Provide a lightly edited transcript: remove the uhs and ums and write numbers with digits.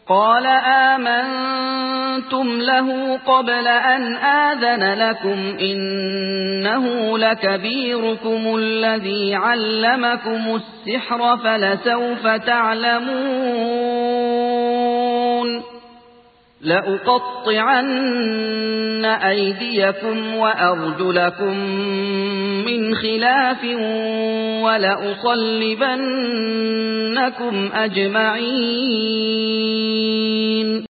قال آمنتم له قبل أن آذن لكم إنه لكبيركم الذي علمكم السحر فلسوف تعلمون لأقطعن أيديكم وأرجلكم من خلاف ولأصلبنكم أجمعين